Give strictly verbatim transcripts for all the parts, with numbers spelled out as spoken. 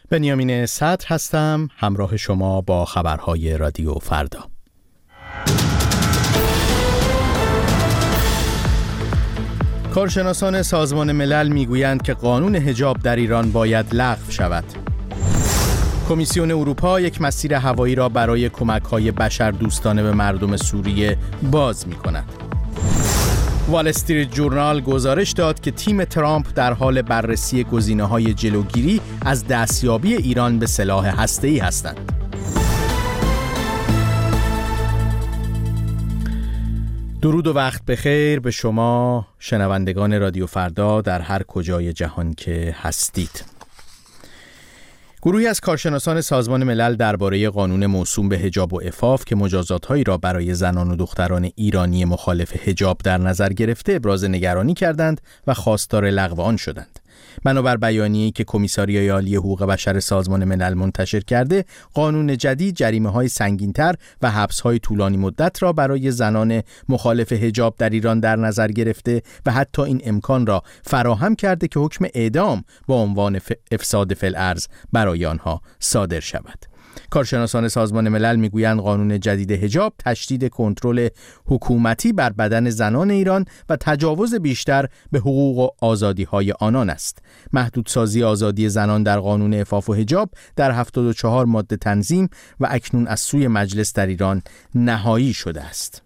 بنیامین صدر هستم، همراه شما با خبرهای رادیو فردا. کارشناسان سازمان ملل میگویند که قانون حجاب در ایران باید لغو شود. کمیسیون اروپا یک مسیر هوایی را برای کمک‌های بشردوستانه به مردم سوریه باز می‌کند. وال استریت جورنال گزارش داد که تیم ترامپ در حال بررسی گزینه‌های جلوگیری از دستیابی ایران به سلاح هسته‌ای هستند. درود و وقت بخیر به شما شنوندگان رادیو فردا در هر کجای جهان که هستید. گروهی از کارشناسان سازمان ملل درباره قانون موسوم به حجاب و عفاف که مجازات‌هایی را برای زنان و دختران ایرانی مخالف حجاب در نظر گرفته ابراز نگرانی کردند و خواستار لغو آن شدند. بنابر بیانیه‌ای که کمیساریای عالی حقوق بشر سازمان ملل منتشر کرده، قانون جدید جریمه‌های سنگین‌تر و حبس‌های طولانی مدت را برای زنان مخالف حجاب در ایران در نظر گرفته و حتی این امکان را فراهم کرده که حکم اعدام با عنوان افساد فی الارض برای آنها صادر شود. کارشناسان سازمان ملل میگویند قانون جدید حجاب تشدید کنترل حکومتی بر بدن زنان ایران و تجاوز بیشتر به حقوق و آزادی‌های آنان است. محدودسازی آزادی زنان در قانون عفاف و حجاب در هفتاد و چهار ماده تنظیم و اکنون از سوی مجلس در ایران نهایی شده است.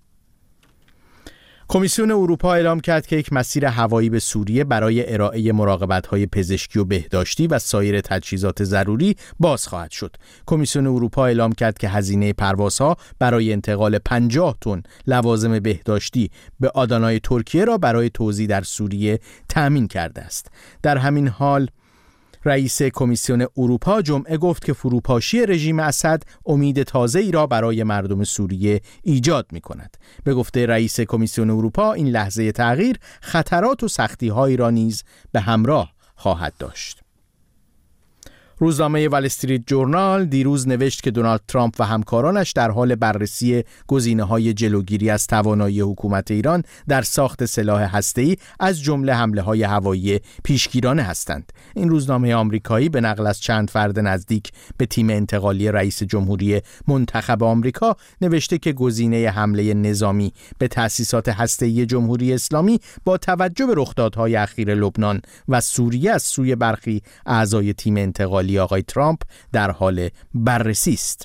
کمیسیون اروپا اعلام کرد که یک مسیر هوایی به سوریه برای ارائه مراقبت‌های پزشکی و بهداشتی و سایر تجهیزات ضروری باز خواهد شد. کمیسیون اروپا اعلام کرد که هزینه پروازها برای انتقال پنجاه تن لوازم بهداشتی به آدانای ترکیه را برای توزیع در سوریه تأمین کرده است. در همین حال رئیس کمیسیون اروپا جمعه گفت که فروپاشی رژیم اسد امید تازه‌ای را برای مردم سوریه ایجاد می‌کند. به گفته رئیس کمیسیون اروپا این لحظه تغییر خطرات و سختی‌هایی را نیز به همراه خواهد داشت. روزنامه وال استریت جورنال دیروز نوشت که دونالد ترامپ و همکارانش در حال بررسی گزینه‌های جلوگیری از توانایی حکومت ایران در ساخت سلاح هسته‌ای از جمله حمله‌های هوایی پیشگیرانه هستند. این روزنامه آمریکایی به نقل از چند فرد نزدیک به تیم انتقالی رئیس جمهوری منتخب آمریکا نوشته که گزینه حمله نظامی به تأسیسات هسته‌ای جمهوری اسلامی با توجه به رخدادهای اخیر لبنان و سوریه از سوی برخی اعضای تیم انتقالی آقای ترامپ در حال بررسی است.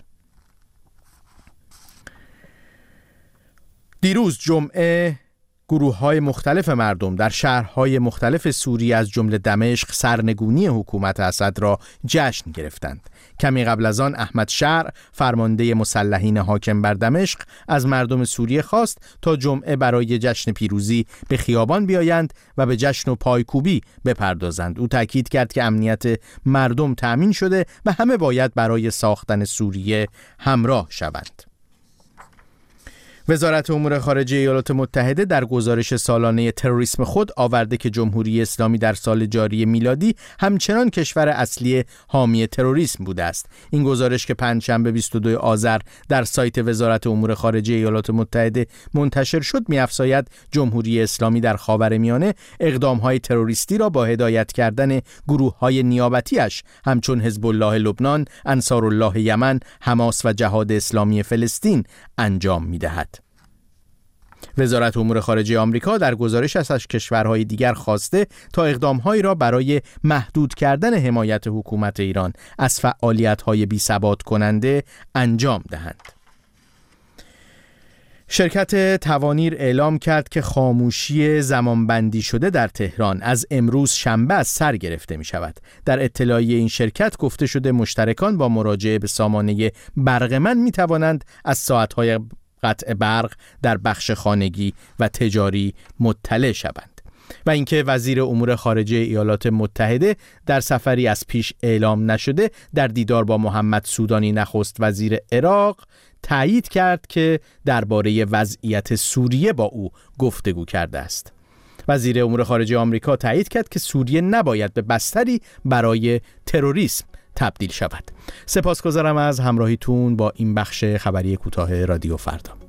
دیروز جمعه گروه‌های مختلف مردم در شهرهای مختلف سوریه از جمله دمشق سرنگونی حکومت اسد را جشن گرفتند. کمی قبل از آن احمد شرع فرمانده مسلحین حاکم بر دمشق از مردم سوریه خواست تا جمعه برای جشن پیروزی به خیابان بیایند و به جشن و پایکوبی بپردازند. او تاکید کرد که امنیت مردم تأمین شده و همه باید برای ساختن سوریه همراه شوند. وزارت امور خارجه ایالات متحده در گزارش سالانه تروریسم خود آورده که جمهوری اسلامی در سال جاری میلادی همچنان کشور اصلی حامی تروریسم بوده است. این گزارش که پنجشنبه بیست و دوم آذر در سایت وزارت امور خارجه ایالات متحده منتشر شد می‌افزاید جمهوری اسلامی در خاورمیانه اقدام‌های تروریستی را با هدایت کردن گروه‌های نیابتی‌اش همچون حزب الله لبنان، انصارالله یمن، حماس و جهاد اسلامی فلسطین انجام می‌دهد. وزارت امور خارجه آمریکا در گزارش از کشورهای دیگر خواسته تا اقدامهایی را برای محدود کردن حمایت حکومت ایران از فعالیت‌های بی‌ثبات کننده انجام دهند. شرکت توانیر اعلام کرد که خاموشی زمانبندی شده در تهران از امروز شنبه از سر گرفته می شود. در اطلاعیه این شرکت گفته شده مشترکان با مراجعه به سامانه برقمن می توانند از ساعت‌های قطع برق در بخش خانگی و تجاری مطلع شوند. و اینکه وزیر امور خارجه ایالات متحده در سفری از پیش اعلام نشده در دیدار با محمد سودانی نخست وزیر عراق تایید کرد که درباره وضعیت سوریه با او گفتگو کرده است. وزیر امور خارجه آمریکا تایید کرد که سوریه نباید به بستری برای تروریسم تبدیل شود. سپاسگزارم از همراهیتون با این بخش خبری کوتاه رادیو فردا.